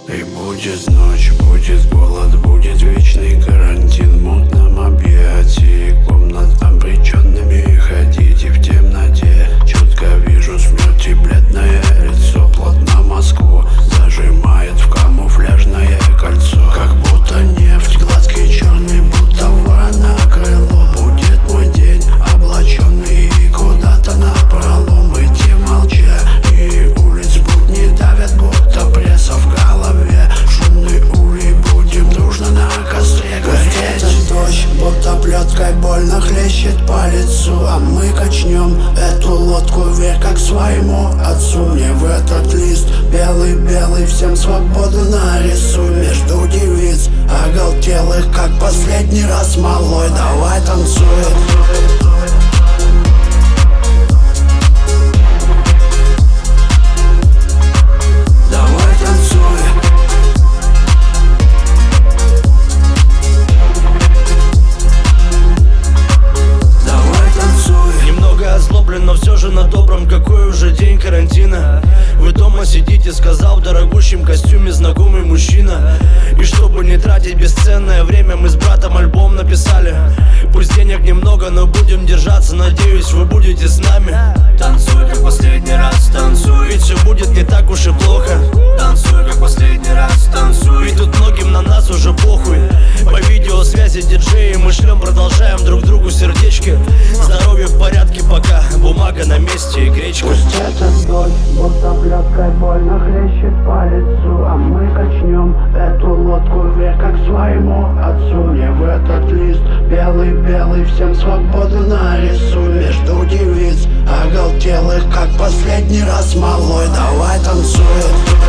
И будет ночь, будет голод, будет вечный карантин в мутном объятии комнат обреченными. Ходите в темноте, четко вижу смерть и бледное лицо. Плотно Москву зажимает в камуфляжное кольцо. Как будто нефть, гладкий черный, будто вора крыло. Будет мой день, облаченный куда-то напролом. Идти молча, и улиц будни давят, будто пресса в голове. Шумный улей, будем дружно на костре гореть. Этот дождь, будто плеткой больно хлещет по лицу. А мы качнем эту лодку вверх, как своему отцу. Мне в этот лист белый-белый всем свободу нарисуй. Между девиц оголтелых, как последний раз малой. Давай танцуй. Но все же на добром, какой уже день карантина. Вы дома сидите, сказал в дорогущем костюме знакомый мужчина. И чтобы не тратить бесценное время, мы с братом альбом написали. Пусть денег немного, но будем держаться, надеюсь, вы будете с нами. Танцуй, как последний раз, танцуй. Ведь все будет не так уж и плохо. Танцуй, как последний раз, танцуй. Ведь тут многим на нас уже похуй. По видеосвязи диджеи мы шлем, продолжаем друг другу сердечки. Здоровье в порядке пока, бумага на месте и гречка. Пусть этот дождь, будто плеткой больно хлещет по лицу. А мы качнем эту лодку вверх, как своему отцу. Мне в этот лист белый-белый всем свободу нарисуй. Между девиц оголтелых, как последний раз малой. Давай танцуй.